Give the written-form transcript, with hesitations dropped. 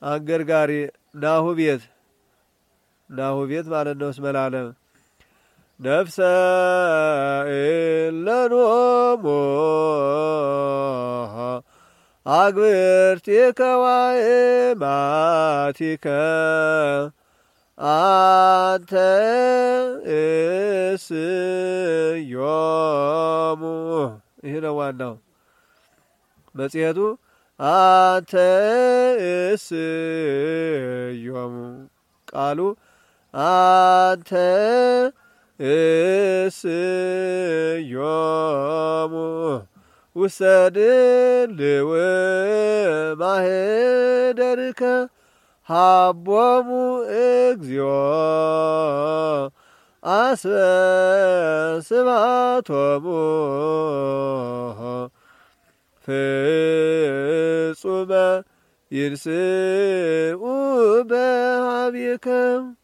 አንገርጋሪ ናሁ ቤት ማለት ነው። እስመ ለዓለም ነፍሰ እለኖሙ አግብርቲከ ወእማቲከ አንተ እስዮሙ። ይህ ነው ዋናው መጽሔቱ። አንተ እስዮሙ ቃሉ አንተ እስዮሙ ውሰድልው ማኅደርከ ሀቦሙ እግዚኦ አስበ ስብሐቶሙ ፍጹመ ይንስኡ በኀቤከ